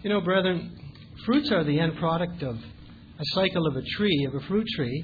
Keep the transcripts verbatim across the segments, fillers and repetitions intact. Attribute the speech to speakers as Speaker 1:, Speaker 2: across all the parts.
Speaker 1: You know, brethren, fruits are the end product of a cycle of a tree, of a fruit tree.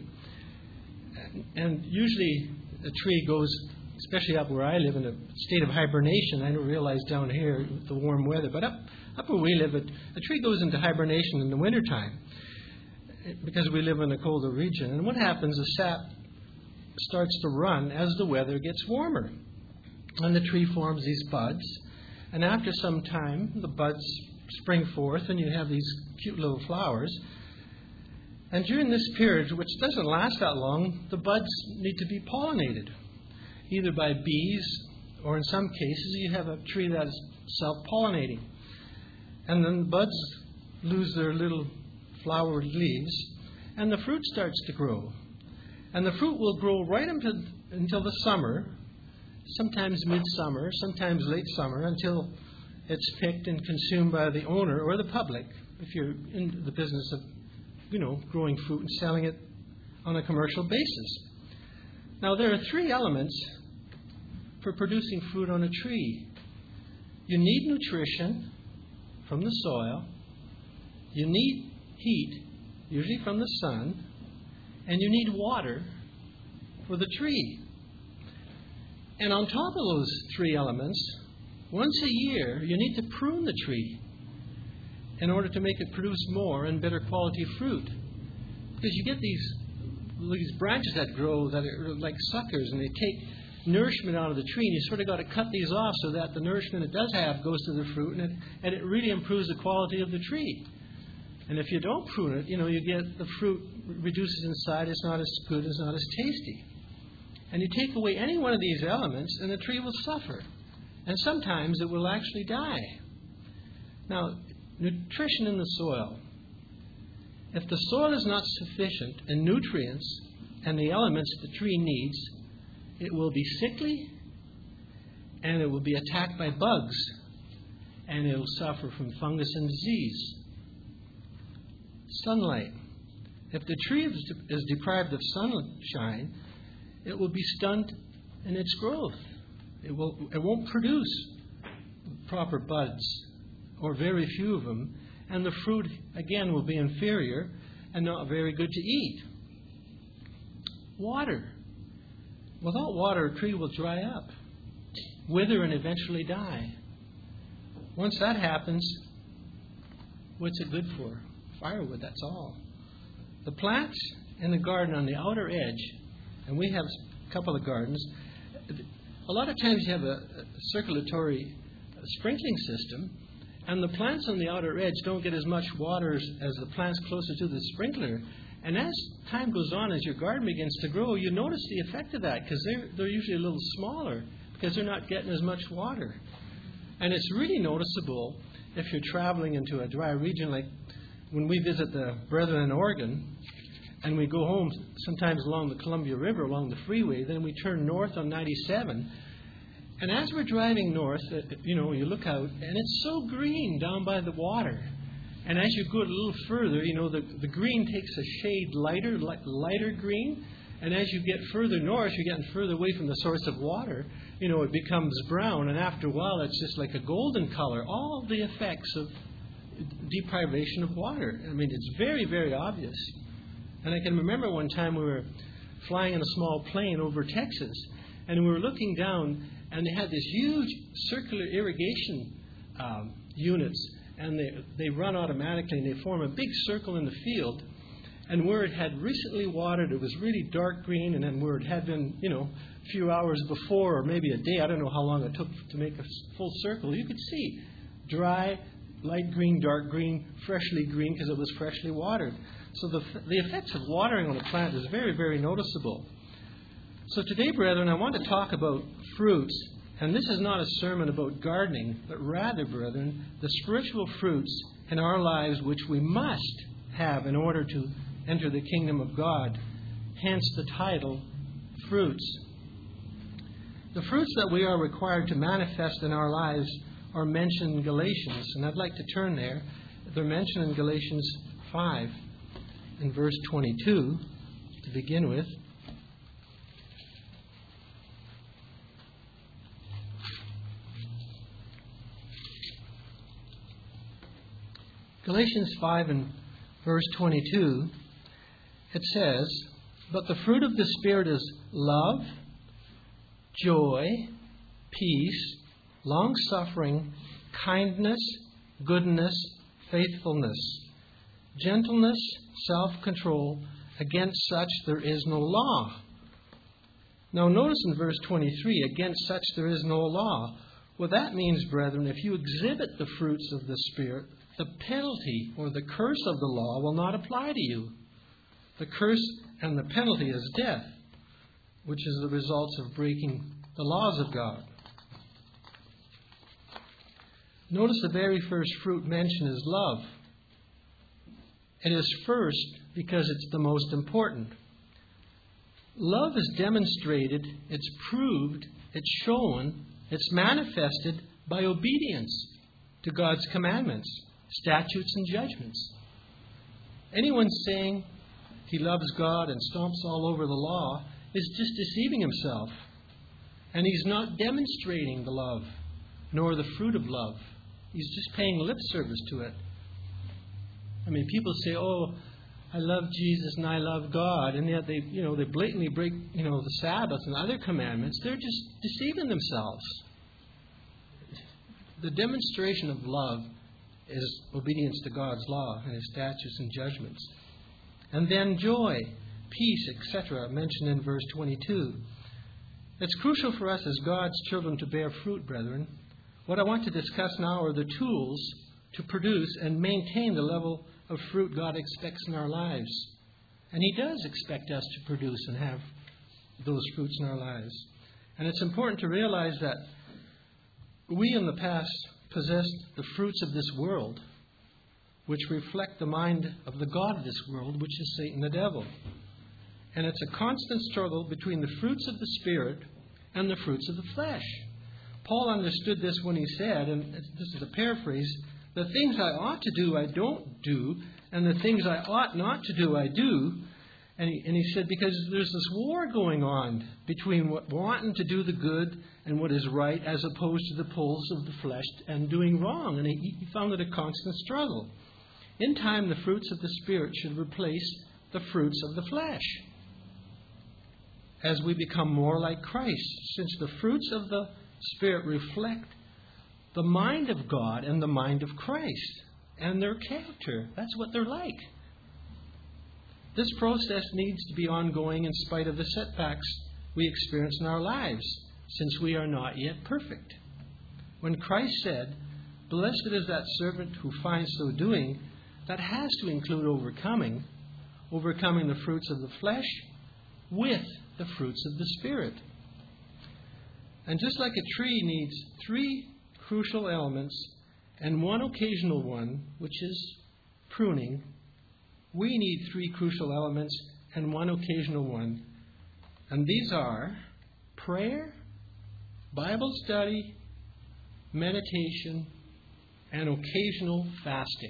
Speaker 1: And usually a tree goes, especially up where I live, in a state of hibernation. I don't realize down here with the warm weather, but up, up where we live, a, a tree goes into hibernation in the wintertime because we live in a colder region. And what happens, the sap starts to run as the weather gets warmer. And the tree forms these buds. And after some time, the buds spring forth and you have these cute little flowers. And during this period, which doesn't last that long, the buds need to be pollinated, either by bees or in some cases you have a tree that is self-pollinating. And then the buds lose their little flowered leaves and the fruit starts to grow. And the fruit will grow right until, until the summer, sometimes midsummer, sometimes late summer, until it's picked and consumed by the owner or the public, if you're in the business of, you know, growing fruit and selling it on a commercial basis. Now, there are three elements for producing fruit on a tree. You need nutrition from the soil. You need heat, usually from the sun. And you need water for the tree. And on top of those three elements, once a year, you need to prune the tree in order to make it produce more and better quality fruit. Because you get these, these branches that grow that are like suckers, and they take nourishment out of the tree, and you sort of got to cut these off so that the nourishment it does have goes to the fruit, and it, and it really improves the quality of the tree. And if you don't prune it, you know, you get the fruit reduces in size, it's not as good, it's not as tasty. And you take away any one of these elements, and the tree will suffer. And sometimes it will actually die. Now, nutrition in the soil. If the soil is not sufficient in nutrients and the elements the tree needs, it will be sickly, and it will be attacked by bugs, and it will suffer from fungus and disease. Sunlight. If the tree is deprived of sunshine, it will be stunted in its growth. It will, it won't produce proper buds, or very few of them, and the fruit, again, will be inferior and not very good to eat. Water. Without water, a tree will dry up, wither, and eventually die. Once that happens, what's it good for? Firewood, that's all. The plants in the garden on the outer edge, and we have a couple of gardens, a lot of times you have a, a circulatory sprinkling system, and the plants on the outer edge don't get as much water as, as the plants closer to the sprinkler. And as time goes on, as your garden begins to grow, you notice the effect of that, because they're, they're usually a little smaller because they're not getting as much water. And it's really noticeable if you're traveling into a dry region, like when we visit the brethren in Oregon, and we go home sometimes along the Columbia River, along the freeway, then we turn north on ninety-seven. And as we're driving north, you know, you look out, and it's so green down by the water. And as you go a little further, you know, the, the green takes a shade lighter, light, lighter green. And as you get further north, you're getting further away from the source of water, you know, it becomes brown. And after a while, it's just like a golden color. All the effects of deprivation of water. I mean, it's very, very obvious. And I can remember one time we were flying in a small plane over Texas, and we were looking down, and they had this huge circular irrigation um, units, and they they run automatically, and they form a big circle in the field. And where it had recently watered, it was really dark green, and then where it had been, you know, a few hours before, or maybe a day, I don't know how long it took to make a full circle, you could see dry, light green, dark green, freshly green, because it was freshly watered. So the, the effects of watering on a plant is very, very noticeable. So today, brethren, I want to talk about fruits. And this is not a sermon about gardening, but rather, brethren, the spiritual fruits in our lives which we must have in order to enter the kingdom of God. Hence the title, Fruits. The fruits that we are required to manifest in our lives are mentioned in Galatians. And I'd like to turn there. They're mentioned in Galatians five. In verse twenty-two, to begin with. Galatians five and verse twenty-two, it says, "But the fruit of the Spirit is love, joy, peace, long-suffering, kindness, goodness, faithfulness, gentleness, self-control. Against such there is no law." Now notice in verse twenty-three, "Against such there is no law." Well, that means, brethren, if you exhibit the fruits of the Spirit, the penalty or the curse of the law will not apply to you. The curse and the penalty is death, which is the result of breaking the laws of God. Notice the very first fruit mentioned is love. It is first because it's the most important. Love is demonstrated, it's proved, it's shown, it's manifested by obedience to God's commandments, statutes, and judgments. Anyone saying he loves God and stomps all over the law is just deceiving himself. And he's not demonstrating the love, nor the fruit of love. He's just paying lip service to it. I mean, people say, "Oh, I love Jesus and I love God," and yet they, you know, they blatantly break, you know, the Sabbath and other commandments. They're just deceiving themselves. The demonstration of love is obedience to God's law and His statutes and judgments. And then joy, peace, et cetera, mentioned in verse twenty-two. It's crucial for us as God's children to bear fruit, brethren. What I want to discuss now are the tools to produce and maintain the level of fruit God expects in our lives. And He does expect us to produce and have those fruits in our lives. And it's important to realize that we in the past possessed the fruits of this world, which reflect the mind of the god of this world, which is Satan the devil. And it's a constant struggle between the fruits of the Spirit and the fruits of the flesh. Paul understood this when he said, and this is a paraphrase, "The things I ought to do I don't do, and the things I ought not to do I do." And he, and he said, because there's this war going on between what, wanting to do the good and what is right, as opposed to the pulls of the flesh and doing wrong. And he, he found it a constant struggle. In time, the fruits of the Spirit should replace the fruits of the flesh as we become more like Christ, since the fruits of the Spirit reflect the mind of God and the mind of Christ and their character. That's what they're like. This process needs to be ongoing in spite of the setbacks we experience in our lives, since we are not yet perfect. When Christ said, "Blessed is that servant who finds so doing," that has to include overcoming, overcoming the fruits of the flesh with the fruits of the Spirit. And just like a tree needs three crucial elements and one occasional one, which is pruning, we need three crucial elements and one occasional one. And these are prayer, Bible study, meditation, and occasional fasting.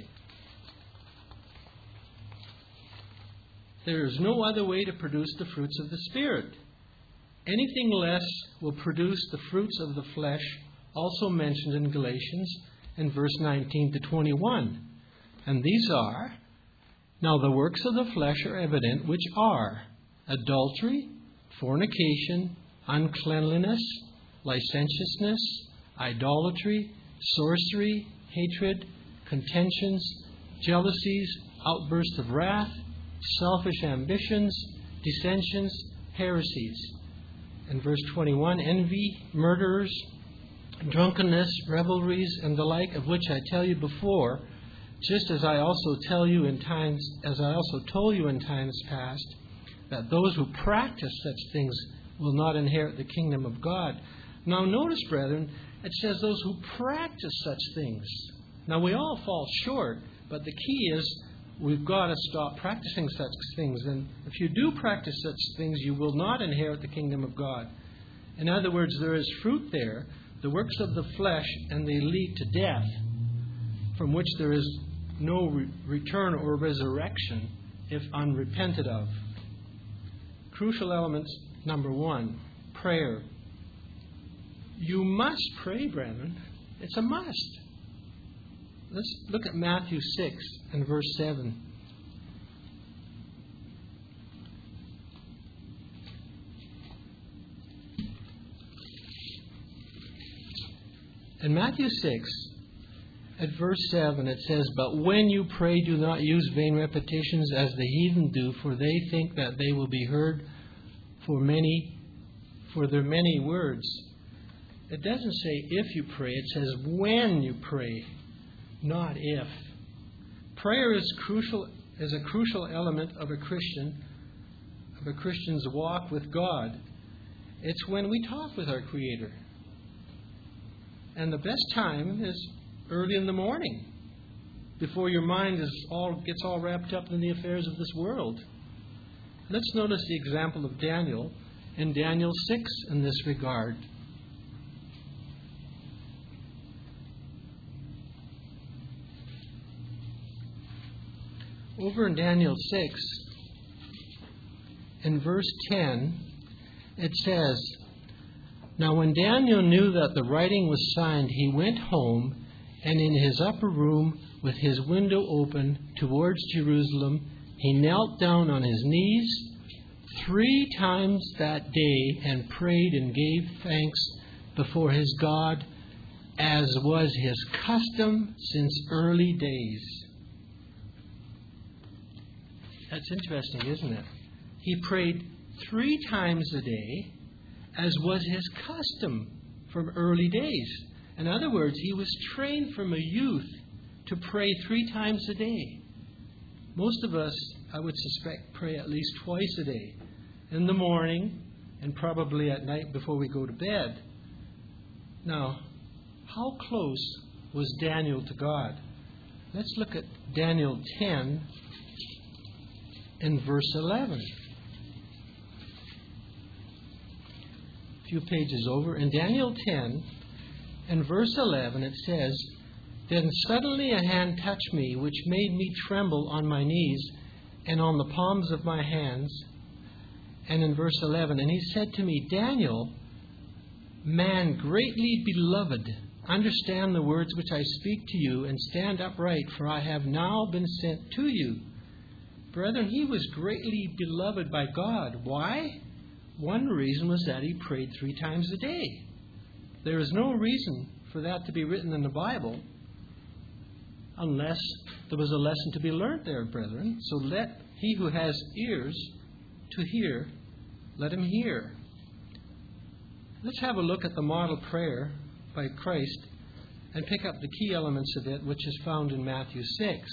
Speaker 1: There is no other way to produce the fruits of the Spirit. Anything less will produce the fruits of the flesh, also mentioned in Galatians in verse nineteen to twenty-one. And these are, "Now the works of the flesh are evident, which are adultery, fornication, uncleanliness, licentiousness, idolatry, sorcery, hatred, contentions, jealousies, outbursts of wrath, selfish ambitions, dissensions, heresies." In verse twenty-one, "Envy, murderers, drunkenness, revelries, and the like, of which I tell you before, just as I also tell you in times, as I also told you in times past, that those who practice such things will not inherit the kingdom of God." Now notice, brethren, it says those who practice such things. Now we all fall short, but the key is we've got to stop practicing such things. And if you do practice such things, you will not inherit the kingdom of God. In other words, there is fruit there, the works of the flesh, and they lead to death, from which there is no re- return or resurrection if unrepented of. Crucial elements, number one, prayer. You must pray, brethren. It's a must. let's look at Matthew six and verse seven. In Matthew six, at verse seven, it says, "But when you pray, do not use vain repetitions as the heathen do, for they think that they will be heard for many, for their many words." It doesn't say if you pray, it says when you pray, not if. Prayer is crucial, is a crucial element of a Christian, of a Christian's walk with God. It's when we talk with our Creator. And the best time is early in the morning, before your mind is all gets all wrapped up in the affairs of this world. Let's notice the example of Daniel in Daniel six in this regard. Over in Daniel six, in verse ten, it says, "Now when Daniel knew that the writing was signed, he went home, and in his upper room, with his window open towards Jerusalem, he knelt down on his knees three times that day and prayed and gave thanks before his God, as was his custom since early days." That's interesting, isn't it? He prayed three times a day, as was his custom from early days. In other words, he was trained from a youth to pray three times a day. Most of us, I would suspect, pray at least twice a day. In the morning and probably at night before we go to bed. Now, how close was Daniel to God? Let's look at Daniel ten in verse eleven. A few pages over. In Daniel ten, in verse eleven, it says, "Then suddenly a hand touched me, which made me tremble on my knees and on the palms of my hands." And in verse eleven, "And he said to me, 'Daniel, man greatly beloved, understand the words which I speak to you, and stand upright, for I have now been sent to you.'" Brethren, he was greatly beloved by God. Why? One reason was that he prayed three times a day. There is no reason for that to be written in the Bible unless there was a lesson to be learned there, brethren. So let he who has ears to hear, let him hear. Let's have a look at the model prayer by Christ and pick up the key elements of it, which is found in Matthew six.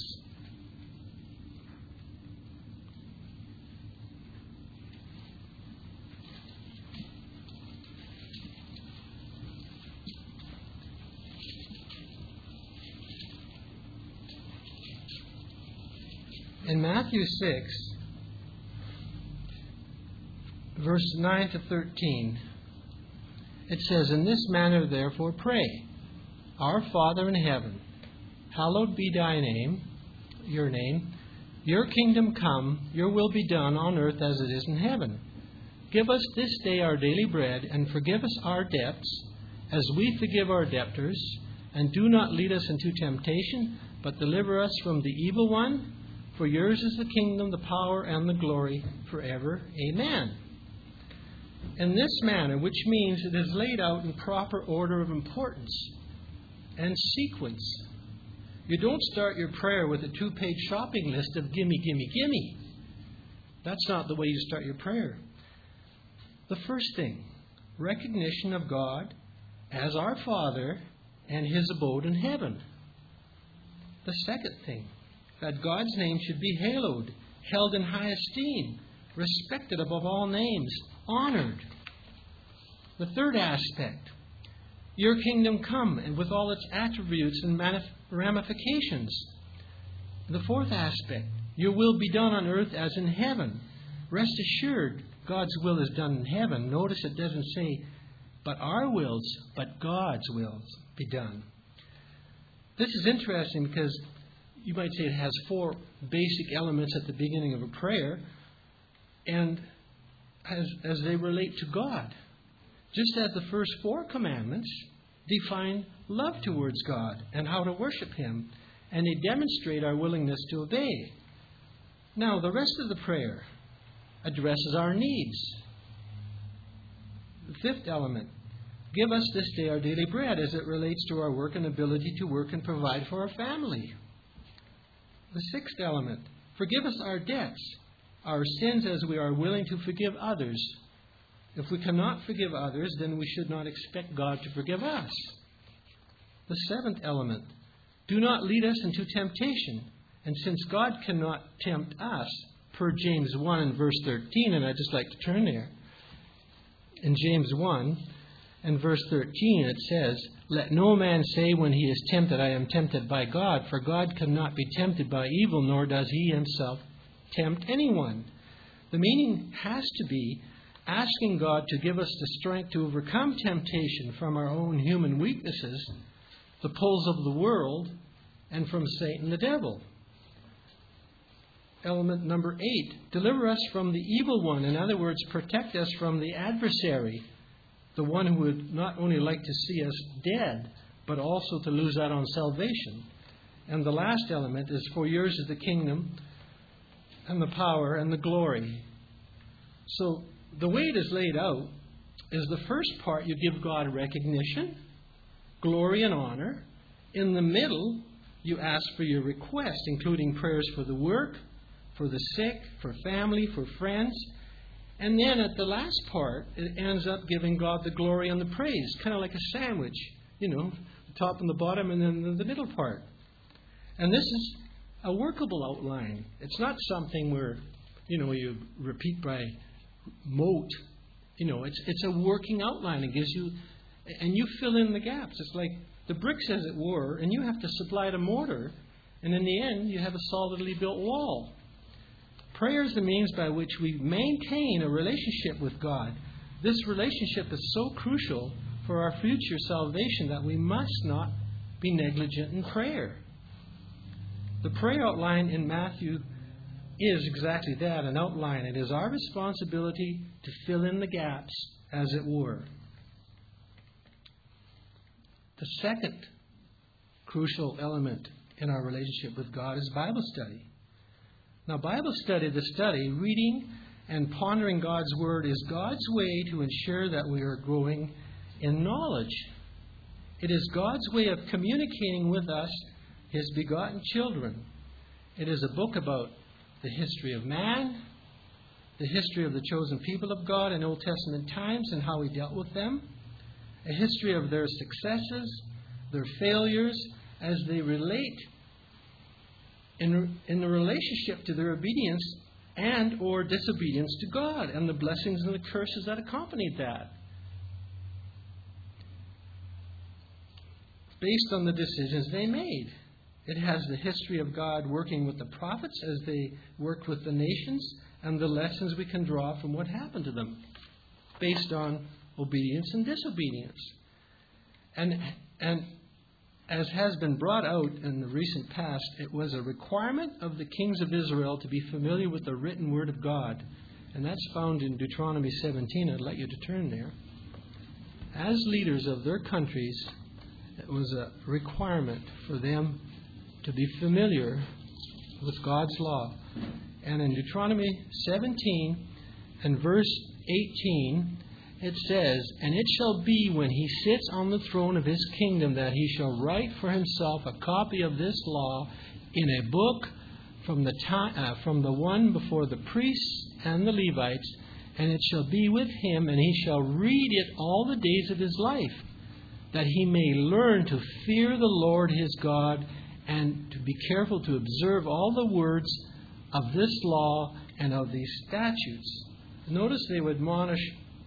Speaker 1: In Matthew six, verse nine to thirteen, it says, "In this manner therefore pray, Our Father in heaven, hallowed be thy name, your name. Your kingdom come, your will be done on earth as it is in heaven. Give us this day our daily bread, and forgive us our debts, as we forgive our debtors. And do not lead us into temptation, but deliver us from the evil one. For yours is the kingdom, the power, and the glory forever. Amen." In this manner, which means it is laid out in proper order of importance and sequence. You don't start your prayer with a two-page shopping list of gimme, gimme, gimme. That's not the way you start your prayer. The first thing, recognition of God as our Father and His abode in heaven. The second thing, that God's name should be hallowed, held in high esteem, respected above all names, honored. The third aspect, your kingdom come, and with all its attributes and manif- ramifications. The fourth aspect, your will be done on earth as in heaven. Rest assured, God's will is done in heaven. Notice it doesn't say, but our wills, but God's wills be done. This is interesting because you might say it has four basic elements at the beginning of a prayer, and as, as they relate to God. Just as the first four commandments define love towards God and how to worship Him. and they demonstrate our willingness to obey. Now, the rest of the prayer addresses our needs. The fifth element, give us this day our daily bread, as it relates to our work and ability to work and provide for our family. The sixth element, forgive us our debts, our sins, as we are willing to forgive others. If we cannot forgive others, then we should not expect God to forgive us. The seventh element, do not lead us into temptation. And since God cannot tempt us, per James one and verse thirteen, and I'd just like to turn there. In James one and verse thirteen, it says, let no man say when he is tempted, I am tempted by God, for God cannot be tempted by evil, nor does he himself tempt anyone. The meaning has to be asking God to give us the strength to overcome temptation from our own human weaknesses, the pulls of the world, and from Satan the devil. Element number eight, deliver us from the evil one. In other words, protect us from the adversary, the one who would not only like to see us dead, but also to lose out on salvation. And the last element is, for yours is the kingdom and the power and the glory. So the way it is laid out is the first part, you give God recognition, glory and honor. In the middle, you ask for your request, including prayers for the work, for the sick, for family, for friends. And then at the last part, it ends up giving God the glory and the praise, kind of like a sandwich, you know, the top and the bottom and then the middle part. And this is a workable outline. It's not something where, you know, you repeat by mote. You know, it's it's a working outline. It gives you, and you fill in the gaps. It's like the bricks, as it were, and you have to supply the mortar, and in the end, you have a solidly built wall. Prayer is the means by which we maintain a relationship with God. This relationship is so crucial for our future salvation that we must not be negligent in prayer. The prayer outline in Matthew is exactly that, an outline. It is our responsibility to fill in the gaps, as it were. The second crucial element in our relationship with God is Bible study. Now, Bible study, the study, reading and pondering God's Word, is God's way to ensure that we are growing in knowledge. It is God's way of communicating with us, His begotten children. It is a book about the history of man, the history of the chosen people of God in Old Testament times and how He dealt with them, a history of their successes, their failures, as they relate in, in the relationship to their obedience and or disobedience to God, and the blessings and the curses that accompanied that, based on the decisions they made. It has the history of God working with the prophets as they worked with the nations, and the lessons we can draw from what happened to them, based on obedience and disobedience. And and as has been brought out in the recent past, it was a requirement of the kings of Israel to be familiar with the written Word of God. And that's found in Deuteronomy seventeen. I'd like you to turn there. As leaders of their countries, it was a requirement for them to be familiar with God's law. And in Deuteronomy seventeen and verse eighteen, it says, and it shall be when he sits on the throne of his kingdom that he shall write for himself a copy of this law in a book from the time, uh, from the one before the priests and the Levites, and it shall be with him, and he shall read it all the days of his life, that he may learn to fear the Lord his God, and to be careful to observe all the words of this law and of these statutes. Notice they would admonish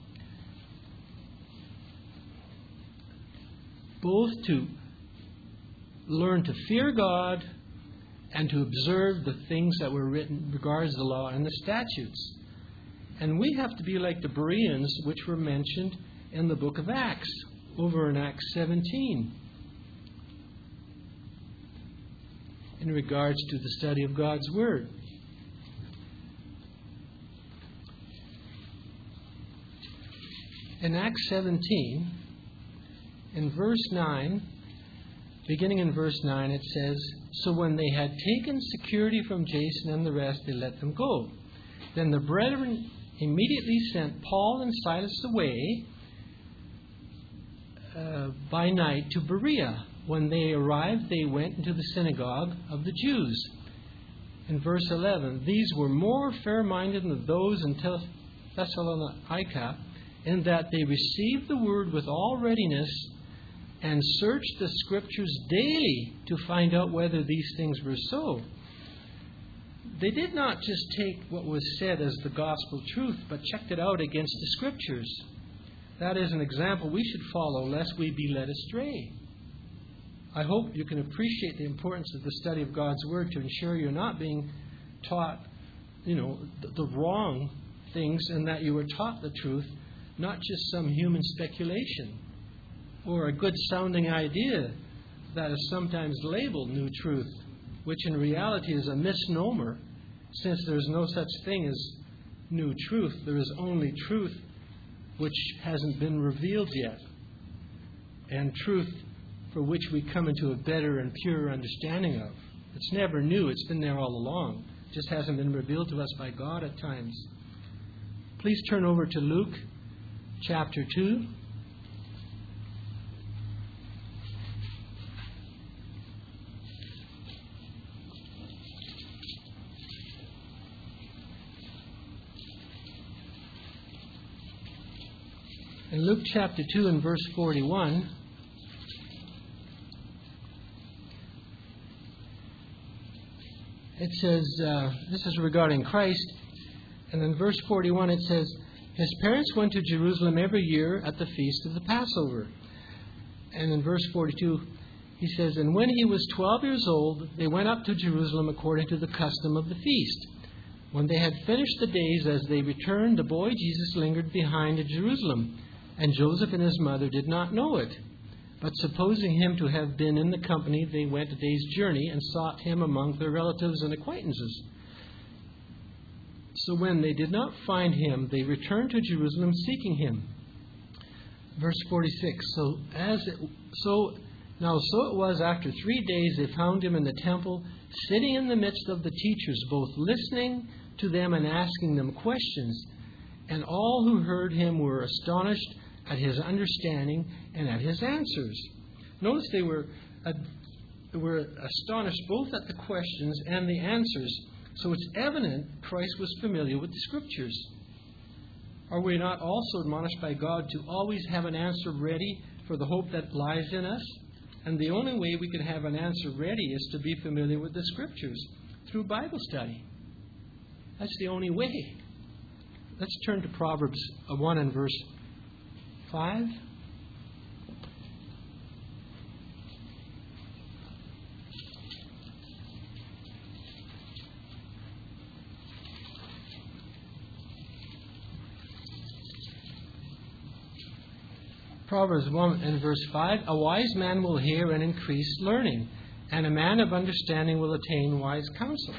Speaker 1: both to learn to fear God and to observe the things that were written regards the law and the statutes. And we have to be like the Bereans, which were mentioned in the book of Acts, over in Acts seventeen, in regards to the study of God's Word. In Acts seventeen, in verse nine, beginning in verse nine, it says, "So when they had taken security from Jason and the rest, they let them go. Then the brethren immediately sent Paul and Silas away uh, by night to Berea. When they arrived, they went into the synagogue of the Jews." In verse eleven, "These were more fair-minded than those in Thessalonica, in that they received the word with all readiness and searched the Scriptures daily to find out whether these things were so." They did not just take what was said as the gospel truth, but checked it out against the Scriptures. That is an example we should follow, lest we be led astray. I hope you can appreciate the importance of the study of God's Word to ensure you're not being taught, you know, the, the wrong things, and that you were taught the truth, not just some human speculation or a good sounding idea that is sometimes labeled new truth, which in reality is a misnomer, since there is no such thing as new truth. There is only truth which hasn't been revealed yet, and truth for which we come into a better and purer understanding of. It's never new. It's been there all along. It just hasn't been revealed to us by God at times. Please turn over to Luke chapter two. In Luke chapter two and verse forty-one, it says, uh, this is regarding Christ, and in verse forty-one it says, "His parents went to Jerusalem every year at the feast of the Passover." And in verse forty-two, he says, "And when he was twelve years old, they went up to Jerusalem according to the custom of the feast. When they had finished the days, as they returned, the boy Jesus lingered behind in Jerusalem, and Joseph and his mother did not know it. But supposing him to have been in the company, they went a day's journey and sought him among their relatives and acquaintances. So when they did not find him, they returned to Jerusalem seeking him." Verse forty-six, "So as it, so now so it was after three days they found him in the temple, sitting in the midst of the teachers, both listening to them and asking them questions. And all who heard him were astonished at his understanding and at his answers." Notice they were uh, were astonished both at the questions and the answers. So it's evident Christ was familiar with the Scriptures. Are we not also admonished by God to always have an answer ready for the hope that lies in us? And the only way we can have an answer ready is to be familiar with the Scriptures through Bible study. That's the only way. Let's turn to Proverbs one and verse five. Proverbs one and verse five, "A wise man will hear and increase learning, and a man of understanding will attain wise counsel."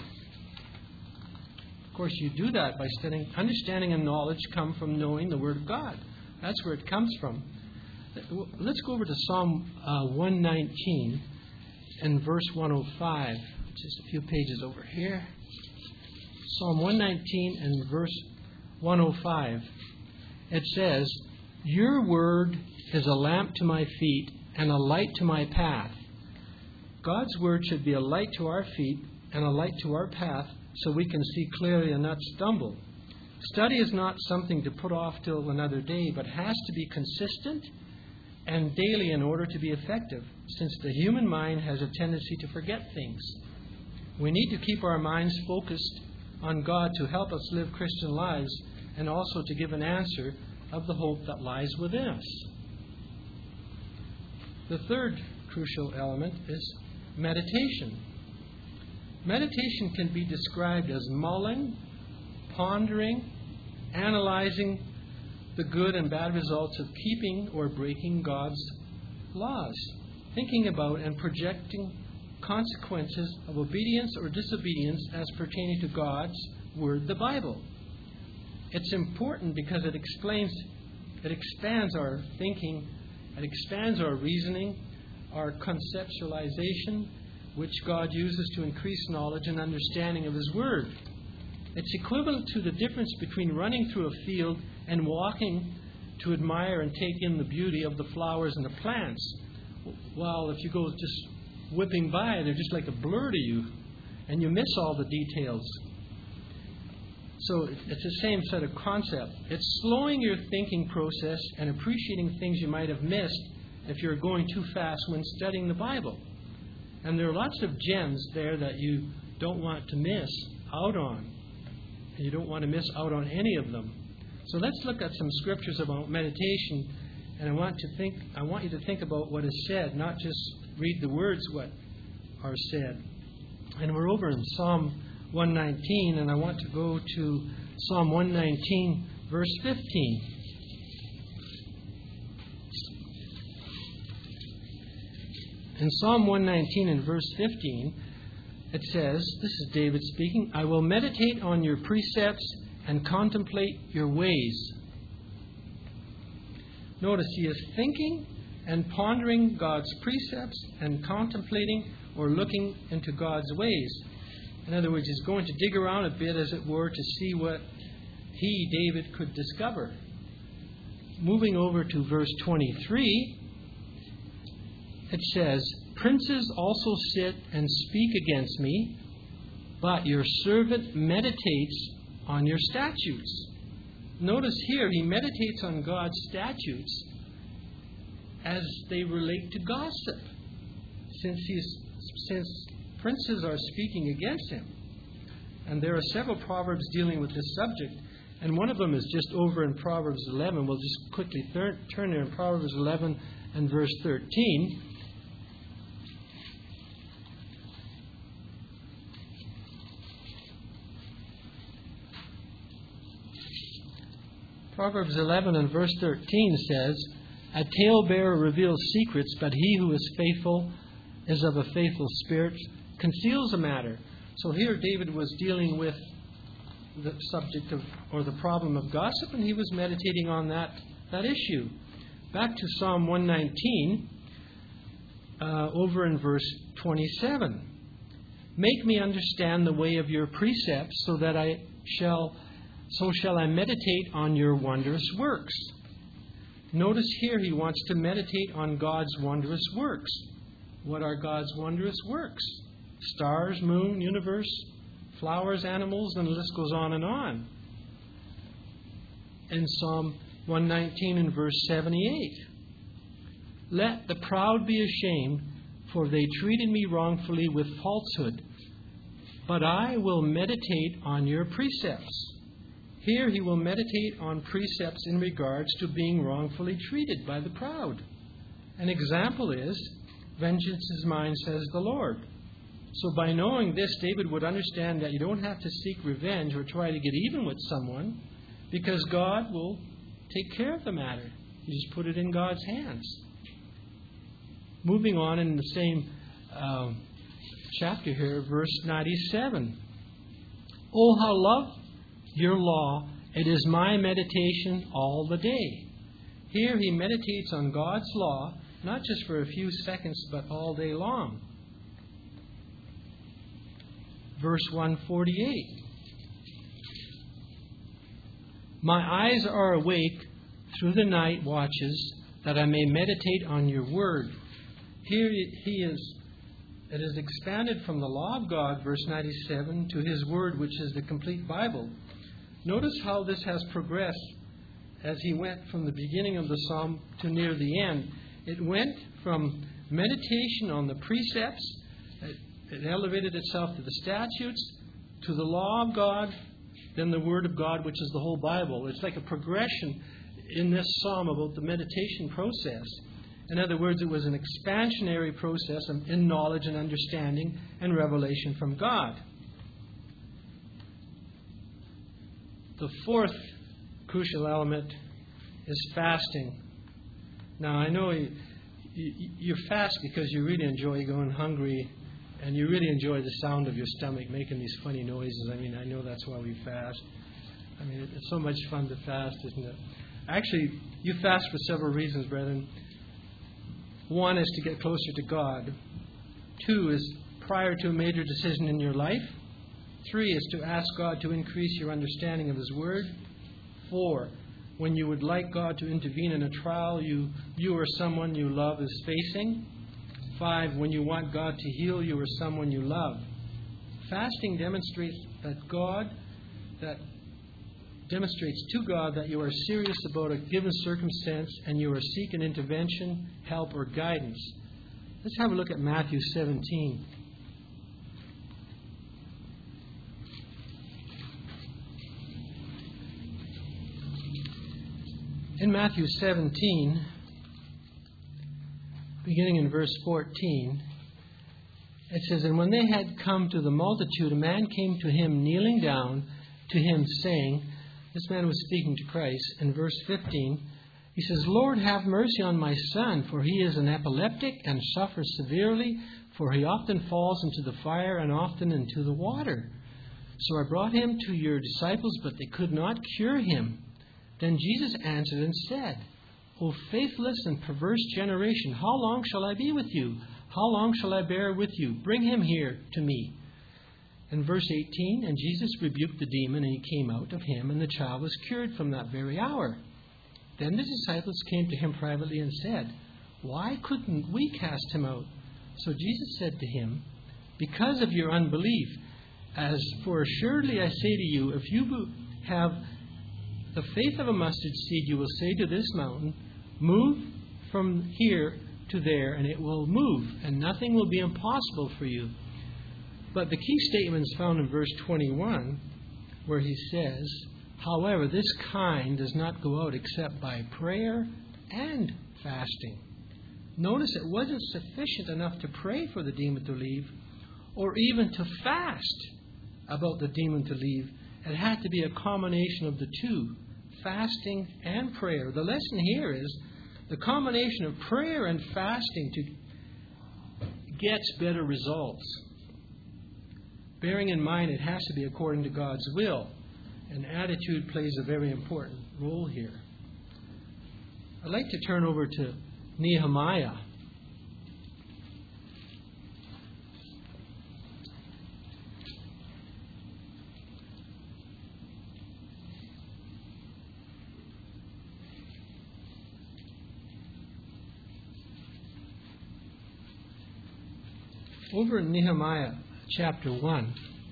Speaker 1: Of course, you do that by studying. Understanding and knowledge come from knowing the Word of God. That's where it comes from. Let's go over to Psalm uh, one nineteen and verse one oh five. Just a few pages over here. Psalm one nineteen and verse one oh five. It says, "Your word is a lamp to my feet and a light to my path." God's word should be a light to our feet and a light to our path, so we can see clearly and not stumble. Study is not something to put off till another day, but has to be consistent and daily in order to be effective, since the human mind has a tendency to forget things. We need to keep our minds focused on God to help us live Christian lives, and also to give an answer of the hope that lies within us. The third crucial element is meditation. Meditation can be described as mulling, pondering, analyzing the good and bad results of keeping or breaking God's laws, thinking about and projecting consequences of obedience or disobedience as pertaining to God's Word, the Bible. It's important because it explains, it expands our thinking, it expands our reasoning, our conceptualization, which God uses to increase knowledge and understanding of His Word. It's equivalent to the difference between running through a field and walking to admire and take in the beauty of the flowers and the plants. While if you go just whipping by, they're just like a blur to you, and you miss all the details. So it's the same set of concept. It's slowing your thinking process and appreciating things you might have missed if you're going too fast when studying the Bible. And there are lots of gems there that you don't want to miss out on. And you don't want to miss out on any of them. So let's look at some scriptures about meditation. And I want to think I want you to think about what is said, not just read the words what are said. And we're over in Psalm one nineteen, and I want to go to Psalm one nineteen, verse fifteen. In Psalm one nineteen and verse fifteen, it says, this is David speaking, I will meditate on your precepts and contemplate your ways. Notice he is thinking and pondering God's precepts and contemplating or looking into God's ways. In other words, he's going to dig around a bit, as it were, to see what he, David, could discover. Moving over to verse twenty-three, it says, princes also sit and speak against me, but your servant meditates on your statutes. Notice here, he meditates on God's statutes as they relate to gossip, since he's since princes are speaking against him. And there are several proverbs dealing with this subject, and one of them is just over in Proverbs eleven. We'll just quickly turn, turn there in Proverbs eleven and verse thirteen. Proverbs eleven and verse thirteen says, a talebearer reveals secrets, but he who is faithful is of a faithful spirit, conceals a matter. So here David was dealing with the subject of, or the problem of gossip, and he was meditating on that, that issue. Back to Psalm one nineteen, uh, over in verse twenty-seven. Make me understand the way of your precepts, so that I shall, so shall I meditate on your wondrous works. Notice here he wants to meditate on God's wondrous works. What are God's wondrous works? Stars, moon, universe, flowers, animals, and the list goes on and on. In Psalm one nineteen and verse seventy-eight, let the proud be ashamed, for they treated me wrongfully with falsehood. But I will meditate on your precepts. Here he will meditate on precepts in regards to being wrongfully treated by the proud. An example is, vengeance is mine, says the Lord. So by knowing this, David would understand that you don't have to seek revenge or try to get even with someone, because God will take care of the matter. You just put it in God's hands. Moving on in the same uh, chapter here, verse ninety-seven. Oh, how love your law, it is my meditation all the day. Here he meditates on God's law, not just for a few seconds, but all day long. Verse one forty-eight. My eyes are awake through the night watches, that I may meditate on your word. Here he is, it is expanded from the law of God, verse ninety-seven, to his word, which is the complete Bible. Notice how this has progressed as he went from the beginning of the psalm to near the end. It went from meditation on the precepts, it, it elevated itself to the statutes, to the law of God, then the Word of God, which is the whole Bible. It's like a progression in this psalm about the meditation process. In other words, it was an expansionary process in knowledge and understanding and revelation from God. The fourth crucial element is fasting. Now, I know you, you, you fast because you really enjoy going hungry, and you really enjoy the sound of your stomach making these funny noises. I mean, I know that's why we fast. I mean, it's so much fun to fast, isn't it? Actually, you fast for several reasons, brethren. One is to get closer to God. Two is prior to a major decision in your life. Three is to ask God to increase your understanding of His Word. Four, when you would like God to intervene in a trial you, you or someone you love is facing. Five, when you want God to heal you or someone you love. Fasting demonstrates that God, that demonstrates to God that you are serious about a given circumstance and you are seeking intervention, help, or guidance. Let's have a look at Matthew seventeen. In Matthew seventeen, beginning in verse fourteen, it says, "And when they had come to the multitude, a man came to him, kneeling down to him, saying," this man was speaking to Christ, in verse fifteen, he says, "Lord, have mercy on my son, for he is an epileptic and suffers severely, for he often falls into the fire and often into the water. So I brought him to your disciples, but they could not cure him. Then Jesus answered and said, O faithless and perverse generation, how long shall I be with you? How long shall I bear with you? Bring him here to me." In verse eighteen, "And Jesus rebuked the demon, and he came out of him, and the child was cured from that very hour. Then the disciples came to him privately and said, Why couldn't we cast him out? So Jesus said to him, Because of your unbelief. As for assuredly I say to you, if you have the faith of a mustard seed, you will say to this mountain, Move from here to there, and it will move, and nothing will be impossible for you." But the key statement is found in verse twenty-one, where he says, "However, this kind does not go out except by prayer and fasting." Notice it wasn't sufficient enough to pray for the demon to leave, or even to fast about the demon to leave. It had to be a combination of the two, fasting and prayer. The lesson here is the combination of prayer and fasting to gets better results. Bearing in mind it has to be according to God's will, and attitude plays a very important role here. I'd like to turn over to Nehemiah. Over in Nehemiah chapter one,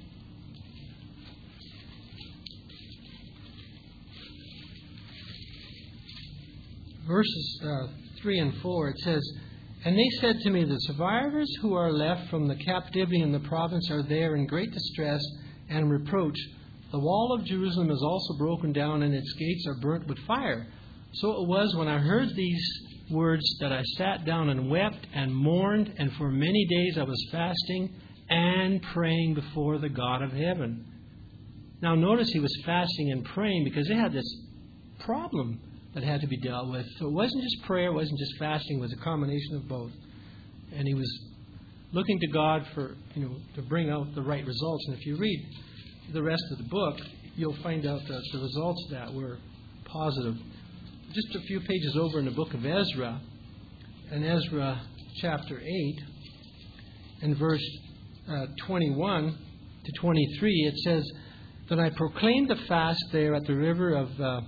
Speaker 1: verses uh, three and four, it says, "And they said to me, The survivors who are left from the captivity in the province are there in great distress and reproach. The wall of Jerusalem is also broken down, and its gates are burnt with fire. So it was when I heard these words that I sat down and wept and mourned, and for many days I was fasting and praying before the God of heaven." Now notice he was fasting and praying because they had this problem that had to be dealt with. So it wasn't just prayer, it wasn't just fasting, it was a combination of both. And he was looking to God for, you know, to bring out the right results. And if you read the rest of the book, you'll find out that the results of that were positive. Just a few pages over in the book of Ezra, in Ezra chapter eight, in verse uh, twenty-one to twenty-three, it says, "Then I proclaimed the fast there at the river of uh,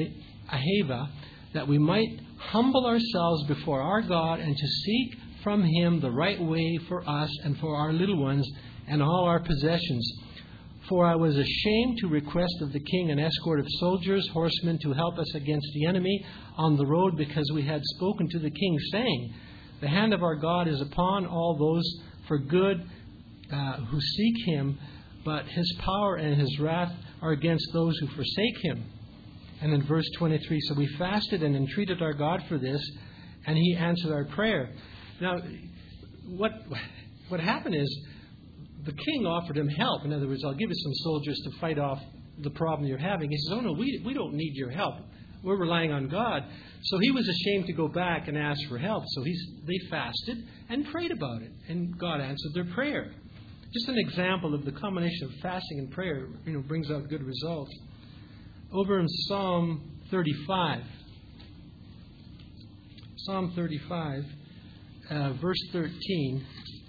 Speaker 1: Ahava, that we might humble ourselves before our God and to seek from Him the right way for us and for our little ones and all our possessions. For I was ashamed to request of the king an escort of soldiers, horsemen, to help us against the enemy on the road, because we had spoken to the king, saying, The hand of our God is upon all those for good uh, who seek Him, but His power and His wrath are against those who forsake Him." And in verse twenty-three, "So we fasted and entreated our God for this, and He answered our prayer." Now, what what happened is, the king offered him help. In other words, "I'll give you some soldiers to fight off the problem you're having." He says, "Oh no, we we don't need your help. We're relying on God." So he was ashamed to go back and ask for help. So he's, they fasted and prayed about it, and God answered their prayer. Just an example of the combination of fasting and prayer, you know, brings out good results. Over in Psalm thirty-five, Psalm thirty-five, uh, verse thirteen,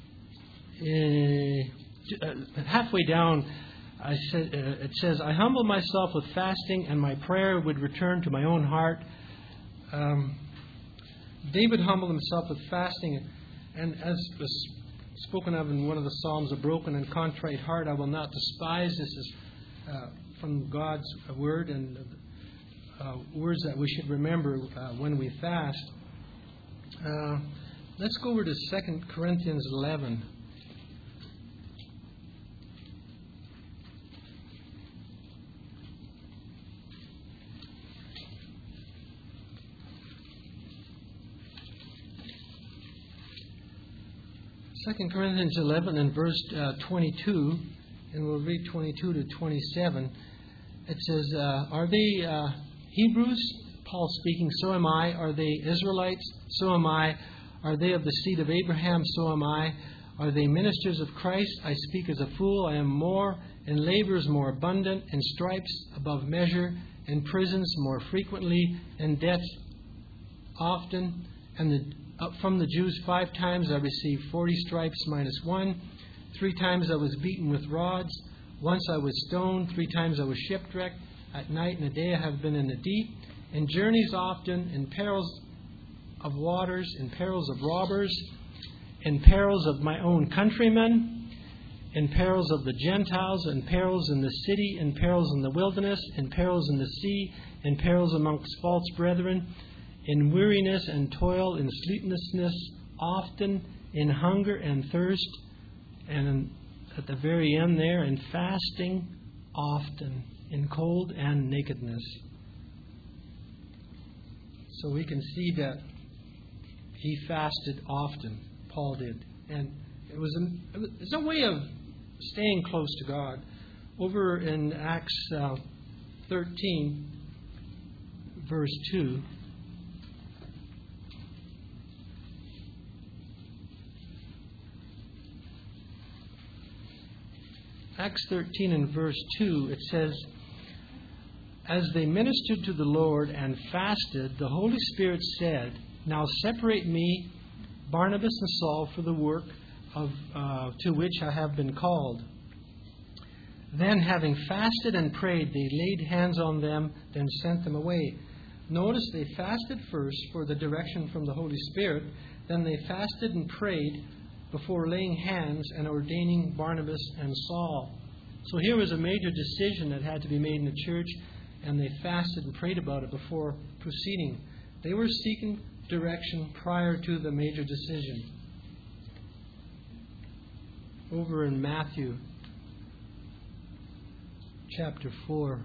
Speaker 1: uh, halfway down, I said, uh, it says, I humble myself with fasting, and my prayer would return to my own heart. Um, David humbled himself with fasting, and as was spoken of in one of the Psalms, a broken and contrite heart I will not despise. This is uh, from God's word, and uh, words that we should remember uh, when we fast. Uh, let's go over to Second Corinthians eleven. Second Corinthians eleven and verse uh, twenty-two, and we'll read twenty-two to twenty-seven. It says, uh, are they uh, Hebrews? Paul speaking, so am I. Are they Israelites? So am I. Are they of the seed of Abraham? So am I. Are they ministers of Christ? I speak as a fool. I am more, in labors more abundant, in stripes above measure, in prisons more frequently, in debt often, and the Up from the Jews five times I received forty stripes minus one. Three times I was beaten with rods. Once I was stoned. Three times I was shipwrecked. At night and a day I have been in the deep. In journeys often. In perils of waters. In perils of robbers. In perils of my own countrymen. In perils of the Gentiles. In perils in the city. In perils in the wilderness. In perils in the sea. In perils amongst false brethren. In weariness and toil, in sleeplessness, often, in hunger and thirst, and at the very end there, in fasting, often, in cold and nakedness. So we can see that he fasted often, Paul did. And it was a, it was a way of staying close to God. Over in Acts uh, thirteen, verse two, Acts thirteen and verse two, it says, as they ministered to the Lord and fasted, the Holy Spirit said, now separate me, Barnabas and Saul, for the work of uh, to which I have been called. Then, having fasted and prayed, they laid hands on them, then sent them away. Notice they fasted first for the direction from the Holy Spirit. Then they fasted and prayed before laying hands and ordaining Barnabas and Saul. So here was a major decision that had to be made in the church, and they fasted and prayed about it before proceeding. They were seeking direction prior to the major decision. Over in Matthew chapter four.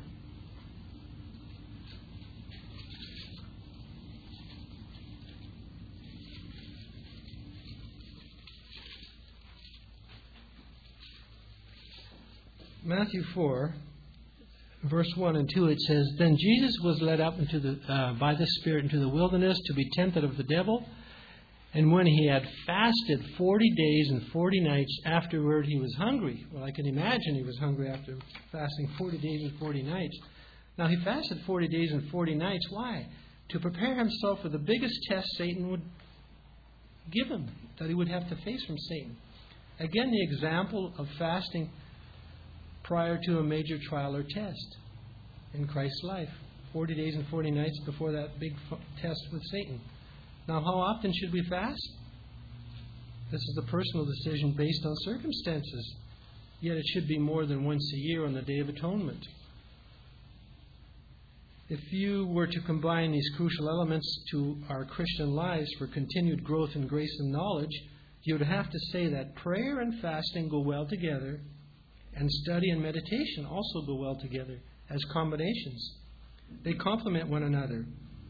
Speaker 1: Matthew four, verse one and two, it says, then Jesus was led up into the uh, by the Spirit into the wilderness to be tempted of the devil. And when he had fasted forty days and forty nights, afterward he was hungry. Well, I can imagine he was hungry after fasting forty days and forty nights. Now, he fasted forty days and forty nights. Why? To prepare himself for the biggest test Satan would give him, that he would have to face from Satan. Again, the example of fasting prior to a major trial or test in Christ's life. forty days and forty nights before that big test with Satan. Now, how often should we fast? This is a personal decision based on circumstances. Yet it should be more than once a year on the Day of Atonement. If you were to combine these crucial elements to our Christian lives for continued growth in grace and knowledge, you would have to say that prayer and fasting go well together, and study and meditation also go well together as combinations. They complement one another.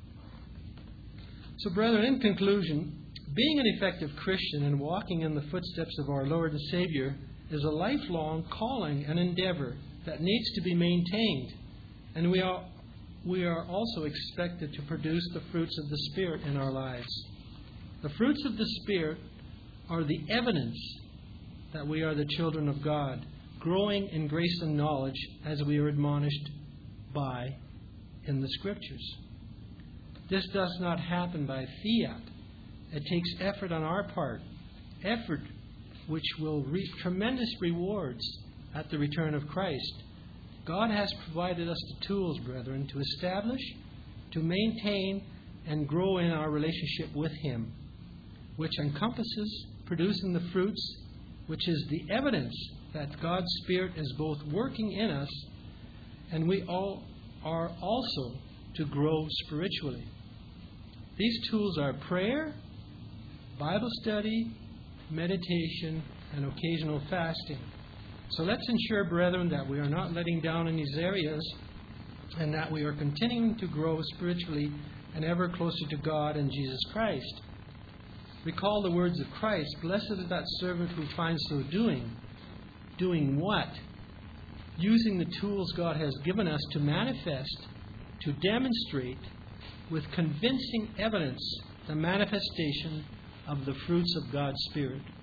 Speaker 1: So, brethren, in conclusion, being an effective Christian and walking in the footsteps of our Lord and Savior is a lifelong calling and endeavor that needs to be maintained. And we are, we are also expected to produce the fruits of the Spirit in our lives. The fruits of the Spirit are the evidence that we are the children of God, growing in grace and knowledge as we are admonished by in the Scriptures. This does not happen by fiat. It takes effort on our part, effort which will reap tremendous rewards at the return of Christ. God has provided us the tools, brethren, to establish, to maintain, and grow in our relationship with Him, which encompasses producing the fruits, which is the evidence that God's Spirit is both working in us and we all are also to grow spiritually. These tools are prayer, Bible study, meditation, and occasional fasting. So let's ensure, brethren, that we are not letting down in these areas and that we are continuing to grow spiritually and ever closer to God and Jesus Christ. Recall the words of Christ, "Blessed is that servant who finds so doing." Doing what? Using the tools God has given us to manifest, to demonstrate with convincing evidence the manifestation of the fruits of God's Spirit.